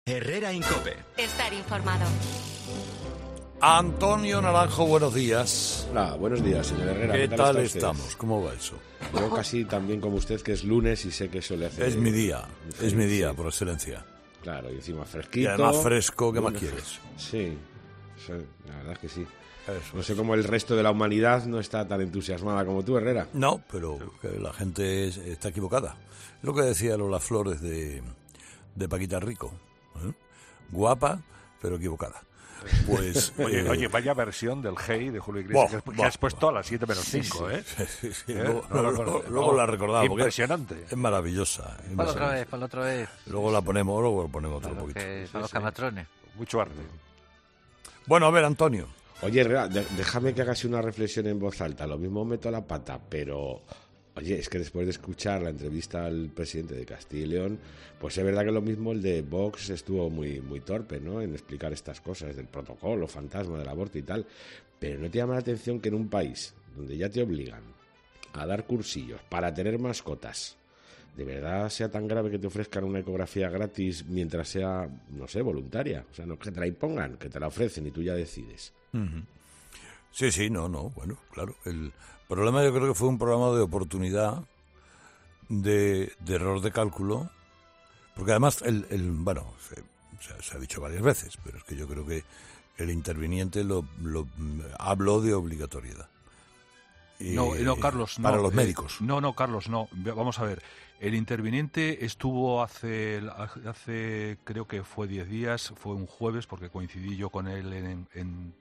Herrera Incope. Estar informado. Antonio Naranjo, buenos días. Hola, buenos días, señor Herrera. ¿Qué tal estamos? ¿Cómo va eso? Yo casi tan bien como usted, que es lunes y sé que eso le hace... Es mi día, por excelencia. Claro, y encima fresquito. Y además fresco, ¿qué más quieres? Sí, la verdad es que sí. No sé cómo el resto de la humanidad no está tan entusiasmada como tú, Herrera. No, pero la gente está equivocada. Es lo que decía Lola Flores de Paquita Rico. Guapa, pero equivocada. Pues, oye, vaya versión del Hey de Julio Iglesias que has puesto a las 7 menos 5, ¿eh? Sí. Luego la recordamos. Impresionante. Es maravillosa. Para otra vez. Luego lo ponemos otro poquito. Para los camatrones. Mucho arte. Bueno, a ver, Antonio. Oye, Herrera, déjame que hagas una reflexión en voz alta. Lo mismo meto la pata, pero... Oye, es que después de escuchar la entrevista al presidente de Castilla y León, pues es verdad que lo mismo el de Vox estuvo muy, muy torpe, ¿no?, en explicar estas cosas del protocolo, fantasma del aborto y tal. Pero ¿no te llama la atención que en un país donde ya te obligan a dar cursillos para tener mascotas, de verdad sea tan grave que te ofrezcan una ecografía gratis mientras sea, no sé, voluntaria? O sea, no que te la impongan, que te la ofrecen y tú ya decides. Uh-huh. Sí, bueno, claro. El problema yo creo que fue un programa de oportunidad, de error de cálculo, porque además, se ha dicho varias veces, pero es que yo creo que el interviniente lo habló de obligatoriedad. No, Carlos, no. Para los médicos. No, Carlos, no. Vamos a ver. El interviniente estuvo hace creo que fue 10 días, fue un jueves, porque coincidí yo con él en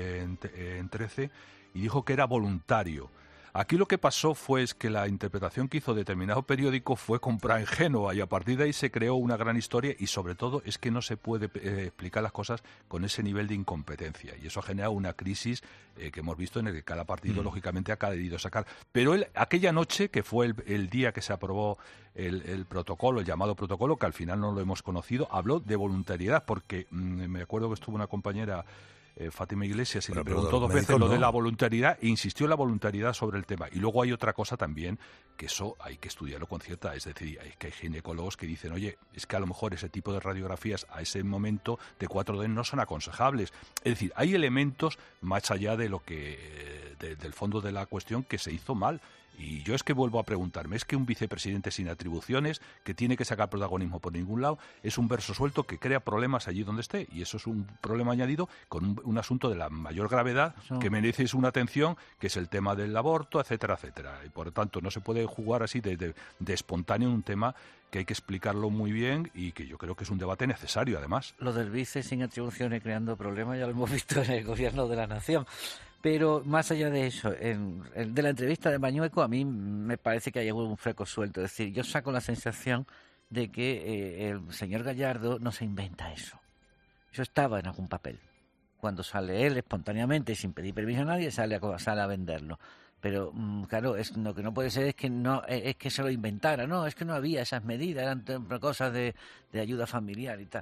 13, y dijo que era voluntario. Aquí lo que pasó fue que la interpretación que hizo determinado periódico fue comprar en Génova, y a partir de ahí se creó una gran historia, y sobre todo es que no se puede explicar las cosas con ese nivel de incompetencia, y eso ha generado una crisis que hemos visto en el que cada partido lógicamente ha querido sacar. Pero aquella noche, que fue el día que se aprobó el protocolo, el llamado protocolo, que al final no lo hemos conocido, habló de voluntariedad, porque me acuerdo que estuvo una compañera, Fátima Iglesias, y le preguntó 2 veces lo de la voluntariedad, e insistió en la voluntariedad sobre el tema. Y luego hay otra cosa también, que eso hay que estudiarlo con cierta... Es decir, que hay ginecólogos que dicen, oye, es que a lo mejor ese tipo de radiografías a ese momento de 4D no son aconsejables. Es decir, hay elementos más allá de lo que del fondo de la cuestión que se hizo mal. Y yo es que vuelvo a preguntarme, ¿es que un vicepresidente sin atribuciones, que tiene que sacar protagonismo por ningún lado, es un verso suelto que crea problemas allí donde esté? Y eso es un problema añadido con un asunto de la mayor gravedad que merece una atención, que es el tema del aborto, etcétera, etcétera. Y por lo tanto no se puede jugar así de espontáneo un tema que hay que explicarlo muy bien, y que yo creo que es un debate necesario, además. Lo del vice sin atribuciones creando problemas ya lo hemos visto en el gobierno de la nación. Pero más allá de eso, de la entrevista de Mañueco, a mí me parece que hay un freco suelto. Es decir, yo saco la sensación de que el señor Gallardo no se inventa eso. Eso estaba en algún papel. Cuando sale él espontáneamente, sin pedir permiso a nadie, sale a venderlo. Pero claro, lo que no puede ser es que se lo inventara. No, es que no había esas medidas, eran cosas de ayuda familiar y tal.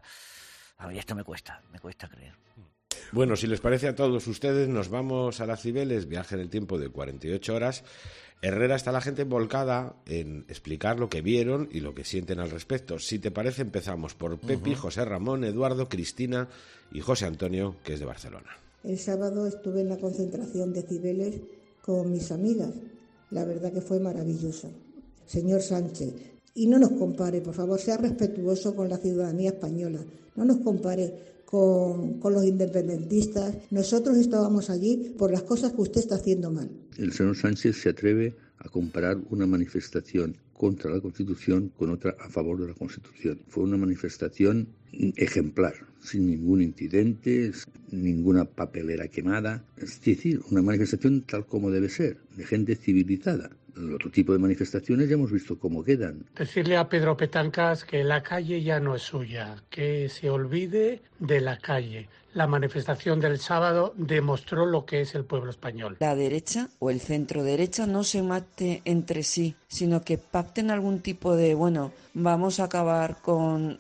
A mí esto me cuesta creer. Bueno, si les parece a todos ustedes, nos vamos a las Cibeles, viaje en el tiempo de 48 horas. Herrera, está la gente volcada en explicar lo que vieron y lo que sienten al respecto. Si te parece, empezamos por Pepi, José Ramón, Eduardo, Cristina y José Antonio, que es de Barcelona. El sábado estuve en la concentración de Cibeles con mis amigas. La verdad que fue maravilloso. Señor Sánchez, y no nos compare, por favor, sea respetuoso con la ciudadanía española. No nos compare con los independentistas. Nosotros estábamos allí por las cosas que usted está haciendo mal. El señor Sánchez se atreve a comparar una manifestación contra la Constitución con otra a favor de la Constitución. Fue una manifestación ejemplar, sin ningún incidente, ninguna papelera quemada. Es decir, una manifestación tal como debe ser, de gente civilizada. El otro tipo de manifestaciones ya hemos visto cómo quedan. Decirle a Pedro Petancas que la calle ya no es suya, que se olvide de la calle. La manifestación del sábado demostró lo que es el pueblo español. La derecha o el centro derecha no se mate entre sí, sino que pacten algún tipo de, vamos a acabar con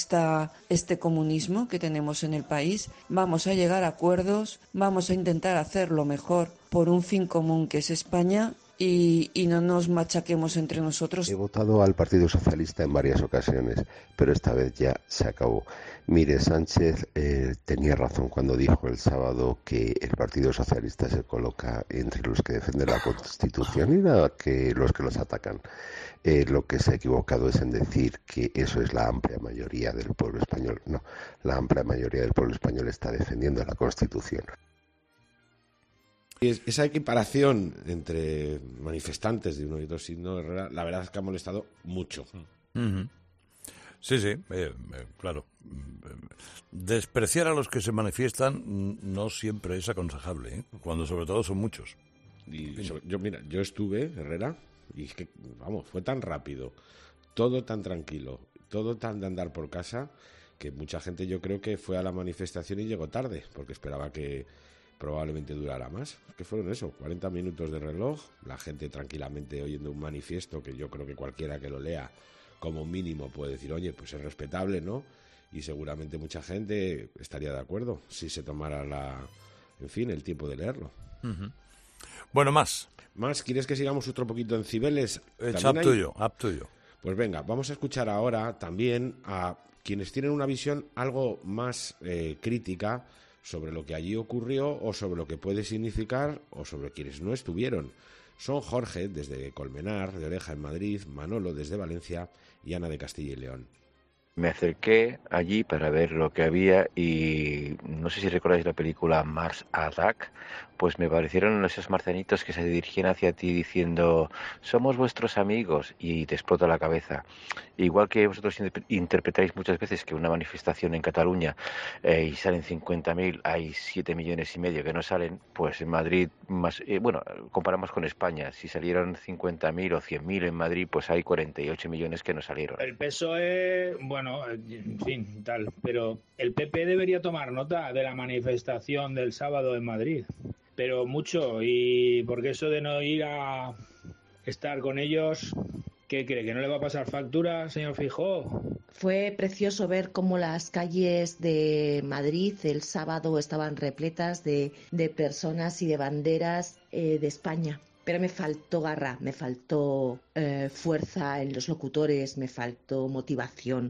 este comunismo que tenemos en el país, vamos a llegar a acuerdos, vamos a intentar hacer lo mejor por un fin común que es España, y no nos machaquemos entre nosotros. He votado al Partido Socialista en varias ocasiones, pero esta vez ya se acabó. Mire, Sánchez tenía razón cuando dijo el sábado que el Partido Socialista se coloca entre los que defienden la Constitución y los que los atacan. Lo que se ha equivocado es en decir que eso es la amplia mayoría del pueblo español. No, la amplia mayoría del pueblo español está defendiendo la Constitución. Esa equiparación entre manifestantes de uno y otro signo, Herrera, la verdad es que ha molestado mucho. Uh-huh. Sí, claro. Despreciar a los que se manifiestan no siempre es aconsejable, cuando sobre todo son muchos. Yo estuve, Herrera, y es que, vamos, fue tan rápido, todo tan tranquilo, todo tan de andar por casa, que mucha gente yo creo que fue a la manifestación y llegó tarde, porque esperaba que probablemente durara más. ¿Qué fueron eso? 40 minutos de reloj, la gente tranquilamente oyendo un manifiesto que yo creo que cualquiera que lo lea como mínimo puede decir, oye, pues es respetable, ¿no? Y seguramente mucha gente estaría de acuerdo si se tomara el tiempo de leerlo. Uh-huh. Bueno, más. ¿Quieres que sigamos otro poquito en Cibeles? Up to you. Pues venga, vamos a escuchar ahora también a quienes tienen una visión algo más crítica sobre lo que allí ocurrió o sobre lo que puede significar o sobre quienes no estuvieron. Son Jorge, desde Colmenar, de Oreja en Madrid, Manolo, desde Valencia y Ana de Castilla y León. Me acerqué allí para ver lo que había y no sé si recordáis la película Mars Attack, pues me parecieron esos marcianitos que se dirigían hacia ti diciendo somos vuestros amigos y te explota la cabeza. Igual que vosotros interpretáis muchas veces que una manifestación en Cataluña y salen 50.000, hay 7,5 millones que no salen, pues en Madrid, comparamos con España, si salieron 50.000 o 100.000 en Madrid, pues hay 48 millones que no salieron. El PSOE, en fin, tal, pero el PP debería tomar nota de la manifestación del sábado en Madrid, pero mucho, y porque eso de no ir a estar con ellos, ¿qué cree? ¿Que no le va a pasar factura, señor Feijóo? Fue precioso ver cómo las calles de Madrid el sábado estaban repletas de personas y de banderas de España. Pero me faltó garra, me faltó fuerza en los locutores, me faltó motivación.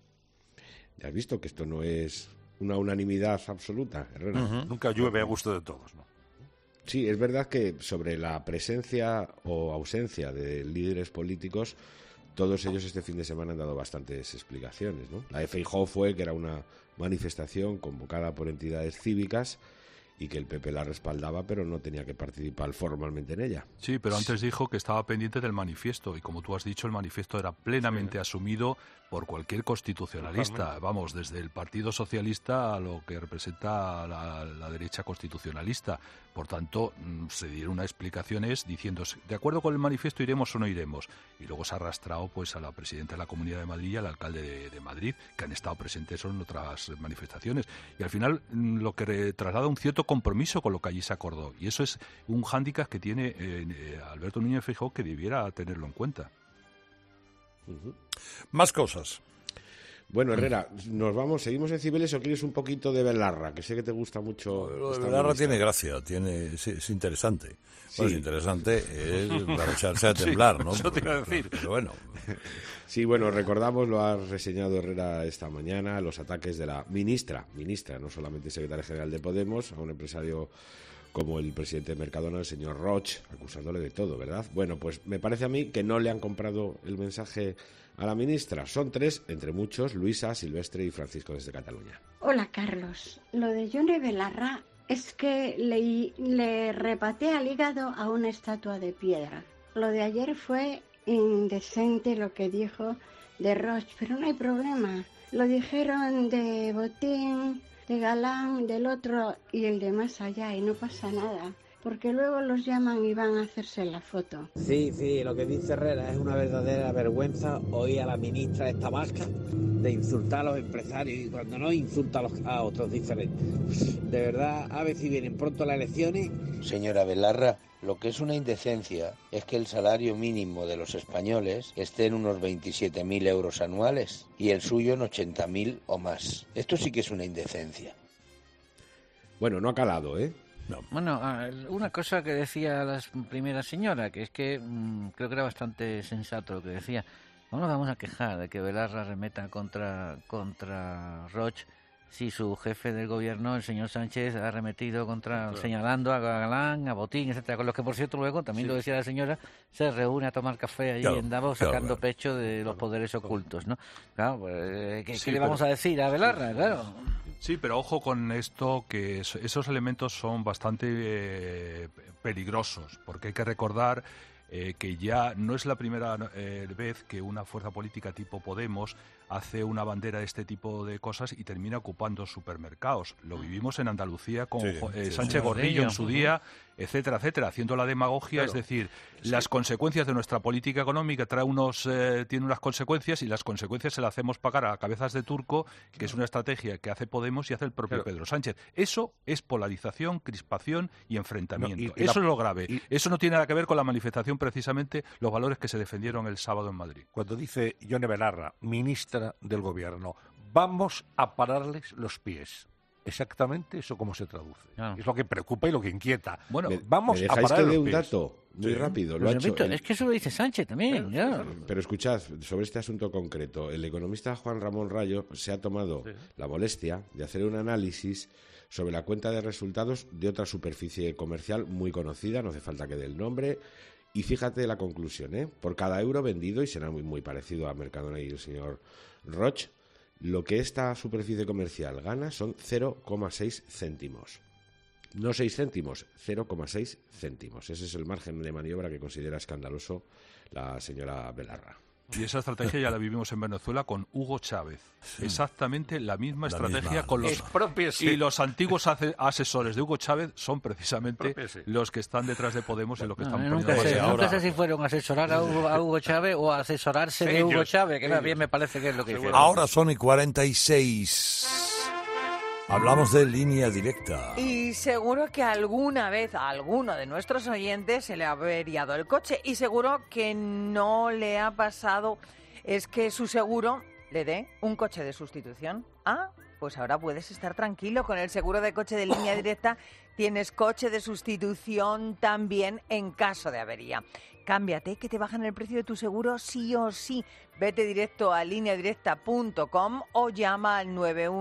Ya has visto que esto no es una unanimidad absoluta, Herrera. Uh-huh. Nunca llueve a gusto de todos, ¿no? Sí, es verdad que sobre la presencia o ausencia de líderes políticos, todos ellos este fin de semana han dado bastantes explicaciones, ¿no? La de Feijóo fue que era una manifestación convocada por entidades cívicas y que el PP la respaldaba, pero no tenía que participar formalmente en ella. Sí, pero antes dijo que estaba pendiente del manifiesto, y como tú has dicho, el manifiesto era plenamente asumido por cualquier constitucionalista, vamos, desde el Partido Socialista a lo que representa la derecha constitucionalista. Por tanto, se dieron unas explicaciones diciendo, de acuerdo con el manifiesto iremos o no iremos, y luego se ha arrastrado pues a la presidenta de la Comunidad de Madrid y al alcalde de Madrid, que han estado presentes en otras manifestaciones, y al final lo que traslada un cierto compromiso con lo que allí se acordó, y eso es un hándicap que tiene Alberto Núñez Feijóo, que debiera tenerlo en cuenta. Uh-huh. Más cosas. Bueno, Herrera, seguimos en Cibeles o quieres un poquito de Belarra, que sé que te gusta mucho. Lo de Belarra tiene gracia, es interesante. Sí. Bueno, es interesante es para echarse a temblar, ¿no? Eso te iba a decir. Pero bueno. Sí, bueno, recordamos, lo ha reseñado Herrera esta mañana, los ataques de la ministra, no solamente secretaria general de Podemos, a un empresario como el presidente de Mercadona, el señor Roch, acusándole de todo, ¿verdad? Bueno, pues me parece a mí que no le han comprado el mensaje a la ministra. Son tres, entre muchos, Luisa, Silvestre y Francisco desde Cataluña. Hola, Carlos. Lo de Yone Belarra es que le repaté al hígado a una estatua de piedra. Lo de ayer fue indecente lo que dijo de Roch, pero no hay problema. Lo dijeron de Botín, de Galán, del otro y el de más allá, y no pasa nada, porque luego los llaman y van a hacerse la foto. Sí, lo que dice Herrera es una verdadera vergüenza oír a la ministra esta vasca de insultar a los empresarios y cuando no insulta a otros diferentes. De verdad, a ver si vienen pronto las elecciones. Señora Belarra, lo que es una indecencia es que el salario mínimo de los españoles esté en unos 27.000 euros anuales y el suyo en 80.000 o más. Esto sí que es una indecencia. Bueno, no ha calado, ¿eh? No. Bueno, una cosa que decía la primera señora, que es que creo que era bastante sensato lo que decía. No nos vamos a quejar de que Belarra remeta contra Roig si su jefe del gobierno, el señor Sánchez, ha arremetido señalando a Galán, a Botín, etcétera, con los que, por cierto, luego, también lo decía la señora, se reúne a tomar café allí en Davos sacando pecho de los poderes ocultos, ¿no? Claro, pues, ¿qué le vamos a decir a Belarra? Claro. Sí, pero ojo con esto, que esos elementos son bastante peligrosos, porque hay que recordar que ya no es la primera vez que una fuerza política tipo Podemos hace una bandera de este tipo de cosas y termina ocupando supermercados. Lo vivimos en Andalucía con Sánchez Gordillo en su día, etcétera, etcétera, haciendo la demagogia, claro. Es decir, las consecuencias de nuestra política económica tiene unas consecuencias y las consecuencias se las hacemos pagar a cabezas de turco, que es una estrategia que hace Podemos y hace el propio Pedro Sánchez. Eso es polarización, crispación y enfrentamiento. Eso es lo grave. Eso no tiene nada que ver con la manifestación, precisamente los valores que se defendieron el sábado en Madrid. Cuando dice Yone Belarra, ministra del Gobierno, vamos a pararles los pies. Exactamente eso cómo se traduce. Es lo que preocupa y lo que inquieta. Bueno, vamos ¿me a dejáis parar que dé los un pies? dato muy rápido? Lo Pues ha hecho es que eso lo dice Sánchez también. Pero escuchad, sobre este asunto concreto, el economista Juan Ramón Rayo se ha tomado la molestia de hacer un análisis sobre la cuenta de resultados de otra superficie comercial muy conocida, no hace falta que dé el nombre. Y fíjate la conclusión, por cada euro vendido, y será muy parecido a Mercadona y el señor Roig, lo que esta superficie comercial gana son 0,6 céntimos. No 6 céntimos, 0,6 céntimos. Ese es el margen de maniobra que considera escandaloso la señora Belarra. Y esa estrategia ya la vivimos en Venezuela con Hugo Chávez. Exactamente la misma estrategia con los... Y los antiguos asesores de Hugo Chávez son precisamente los que están detrás de Podemos y los que están poniendo... Nunca sé si fueron a asesorar a Hugo Chávez o a asesorarse de Hugo Chávez, que más bien me parece que es lo que hicieron. Ahora son y 46. Hablamos de Línea Directa. Y seguro que alguna vez a alguno de nuestros oyentes se le ha averiado el coche y seguro que no le ha pasado es que su seguro le dé un coche de sustitución. Pues ahora puedes estar tranquilo. Con el seguro de coche de Línea Directa tienes coche de sustitución también en caso de avería. Cámbiate, que te bajan el precio de tu seguro sí o sí. Vete directo a lineadirecta.com o llama al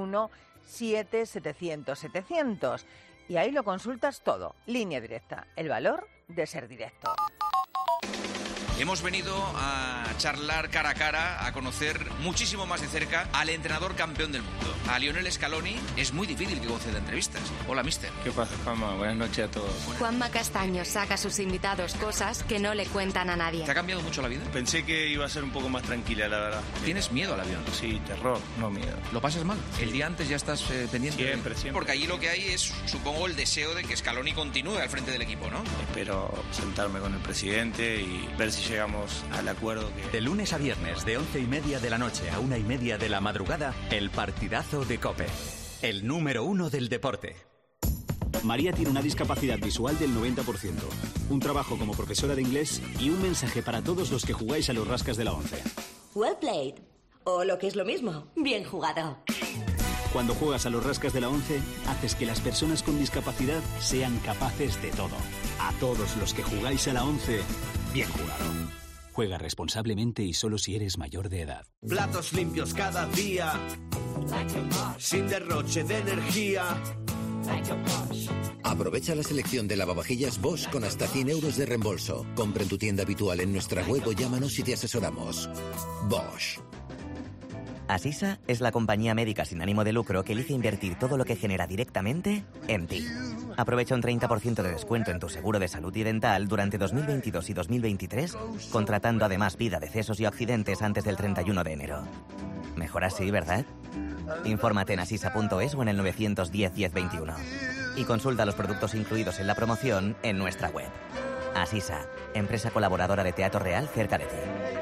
917-700-700 y ahí lo consultas todo. Línea Directa, el valor de ser directo. Hemos venido a charlar cara a cara, a conocer muchísimo más de cerca al entrenador campeón del mundo. A Lionel Scaloni es muy difícil que conceda entrevistas. Hola, mister. ¿Qué pasa, Juanma? Buenas noches a todos. Juanma Castaño saca a sus invitados cosas que no le cuentan a nadie. ¿Te ha cambiado mucho la vida? Pensé que iba a ser un poco más tranquila, la verdad. ¿Tienes miedo al avión? Sí, terror, no miedo. ¿Lo pasas mal? Sí. ¿El día antes ya estás pendiente? Siempre. Porque allí lo que hay es, supongo, el deseo de que Scaloni continúe al frente del equipo, ¿no? Espero sentarme con el presidente y ver si llegamos al acuerdo que... De lunes a viernes, de 11:30 de la noche a 1:30 de la madrugada, el partidazo de COPE. El número 1 del deporte. María tiene una discapacidad visual del 90%, un trabajo como profesora de inglés y un mensaje para todos los que jugáis a los rascas de la 11. Well played. O lo que es lo mismo, bien jugado. Cuando juegas a los rascas de la 11, haces que las personas con discapacidad sean capaces de todo. A todos los que jugáis a la 11, bien jugado. Juega responsablemente y solo si eres mayor de edad. Platos limpios cada día, sin derroche de energía. Aprovecha la selección de lavavajillas Bosch con hasta 100 euros de reembolso. Compra en tu tienda habitual en nuestra web o llámanos y te asesoramos. Bosch. Asisa es la compañía médica sin ánimo de lucro que elige invertir todo lo que genera directamente en ti. Aprovecha un 30% de descuento en tu seguro de salud y dental durante 2022 y 2023, contratando además vida, decesos y accidentes antes del 31 de enero. Mejor así, ¿verdad? Infórmate en asisa.es o en el 910-1021. Y consulta los productos incluidos en la promoción en nuestra web. Asisa, empresa colaboradora de Teatro Real cerca de ti.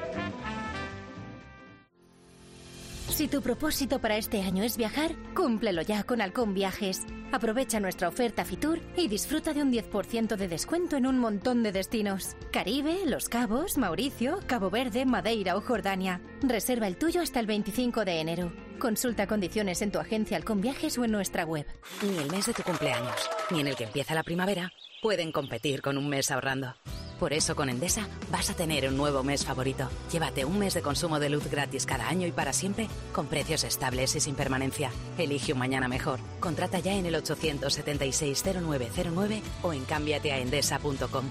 Si tu propósito para este año es viajar, cúmplelo ya con Halcón Viajes. Aprovecha nuestra oferta Fitur y disfruta de un 10% de descuento en un montón de destinos. Caribe, Los Cabos, Mauricio, Cabo Verde, Madeira o Jordania. Reserva el tuyo hasta el 25 de enero. Consulta condiciones en tu agencia Halcón Viajes o en nuestra web. Ni el mes de tu cumpleaños, ni en el que empieza la primavera, pueden competir con un mes ahorrando. Por eso con Endesa vas a tener un nuevo mes favorito. Llévate un mes de consumo de luz gratis cada año y para siempre, con precios estables y sin permanencia. Elige un mañana mejor. Contrata ya en el 876-0909 o en cámbiateaendesa.com.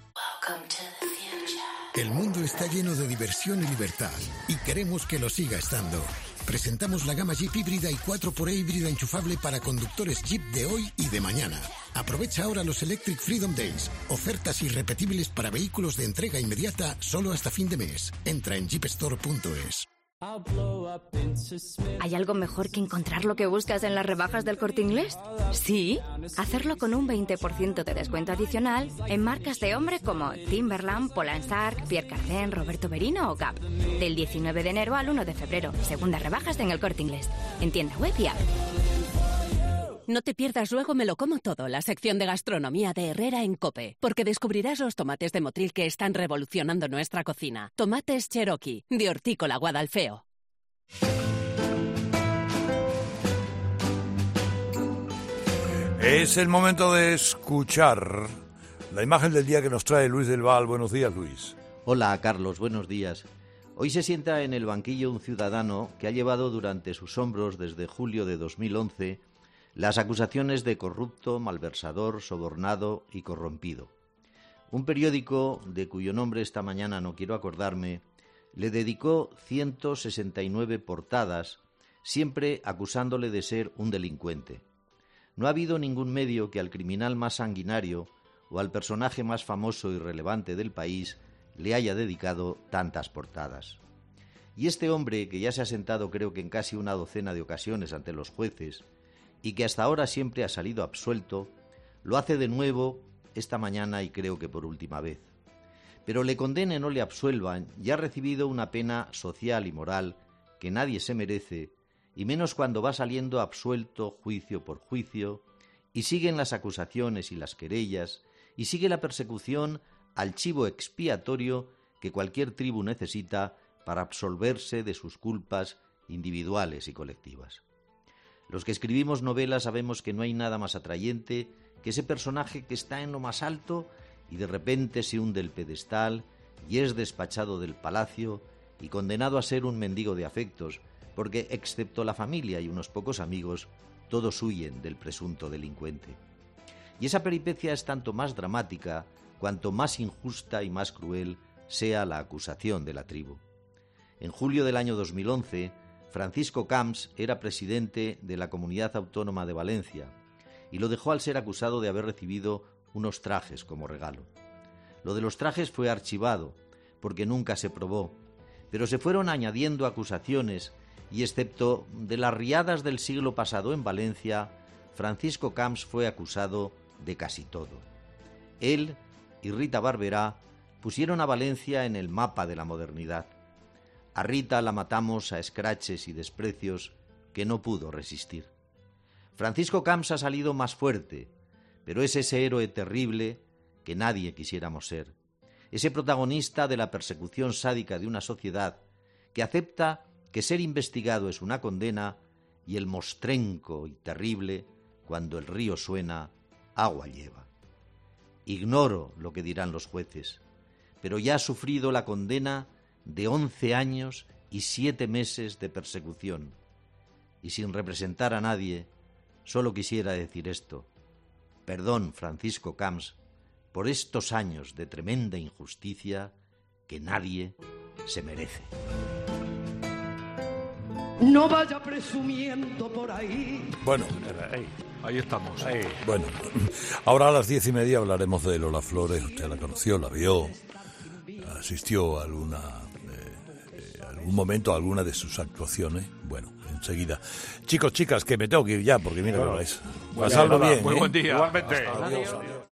El mundo está lleno de diversión y libertad y queremos que lo siga estando. Presentamos la gama Jeep híbrida y 4xE híbrida enchufable para conductores Jeep de hoy y de mañana. Aprovecha ahora los Electric Freedom Days. Ofertas irrepetibles para vehículos de entrega inmediata solo hasta fin de mes. Entra en jeepstore.es. ¿Hay algo mejor que encontrar lo que buscas en las rebajas del Corte Inglés? Sí, hacerlo con un 20% de descuento adicional en marcas de hombre como Timberland, Polansark, Pierre Cardin, Roberto Berino o Gap. Del 19 de enero al 1 de febrero. Segundas rebajas en el Corte Inglés. En tienda web y app. No te pierdas Luego me lo como todo, la sección de gastronomía de Herrera en COPE, porque descubrirás los tomates de Motril que están revolucionando nuestra cocina. Tomates Cherokee, de Hortícola Guadalfeo. Es el momento de escuchar la imagen del día que nos trae Luis del Val. Buenos días, Luis. Hola, Carlos, buenos días. Hoy se sienta en el banquillo un ciudadano que ha llevado durante sus hombros desde julio de 2011 las acusaciones de corrupto, malversador, sobornado y corrompido. Un periódico, de cuyo nombre esta mañana no quiero acordarme, le dedicó 169 portadas, siempre acusándole de ser un delincuente. No ha habido ningún medio que al criminal más sanguinario o al personaje más famoso y relevante del país le haya dedicado tantas portadas. Y este hombre, que ya se ha sentado creo que en casi una docena de ocasiones ante los jueces, y que hasta ahora siempre ha salido absuelto, lo hace de nuevo esta mañana y creo que por última vez. Pero le condenen o le absuelvan, ya ha recibido una pena social y moral que nadie se merece, y menos cuando va saliendo absuelto juicio por juicio, y siguen las acusaciones y las querellas, y sigue la persecución al chivo expiatorio que cualquier tribu necesita para absolverse de sus culpas individuales y colectivas. Los que escribimos novelas sabemos que no hay nada más atrayente que ese personaje que está en lo más alto y de repente se hunde el pedestal y es despachado del palacio y condenado a ser un mendigo de afectos, porque excepto la familia y unos pocos amigos, todos huyen del presunto delincuente. Y esa peripecia es tanto más dramática cuanto más injusta y más cruel sea la acusación de la tribu. En julio del año 2011, Francisco Camps era presidente de la Comunidad Autónoma de Valencia y lo dejó al ser acusado de haber recibido unos trajes como regalo. Lo de los trajes fue archivado porque nunca se probó, pero se fueron añadiendo acusaciones y excepto de las riadas del siglo pasado en Valencia, Francisco Camps fue acusado de casi todo. Él y Rita Barberá pusieron a Valencia en el mapa de la modernidad. A Rita la matamos a escraches y desprecios que no pudo resistir. Francisco Camps ha salido más fuerte, pero es ese héroe terrible que nadie quisiéramos ser. Ese protagonista de la persecución sádica de una sociedad que acepta que ser investigado es una condena y el mostrenco y terrible, cuando el río suena, agua lleva. Ignoro lo que dirán los jueces, pero ya ha sufrido la condena de 11 años y 7 meses de persecución. Y sin representar a nadie, solo quisiera decir esto. Perdón, Francisco Camps, por estos años de tremenda injusticia que nadie se merece. No vaya presumiendo por ahí. Bueno, ahí estamos. Bueno, ahora a las 10:30 hablaremos de Lola Flores. Usted la conoció, la vio, asistió a algún momento a alguna de sus actuaciones. Bueno, enseguida. Chicos, chicas, que me tengo que ir ya porque mira que es. Pasadlo bien. Muy buen día. Igualmente. Adiós.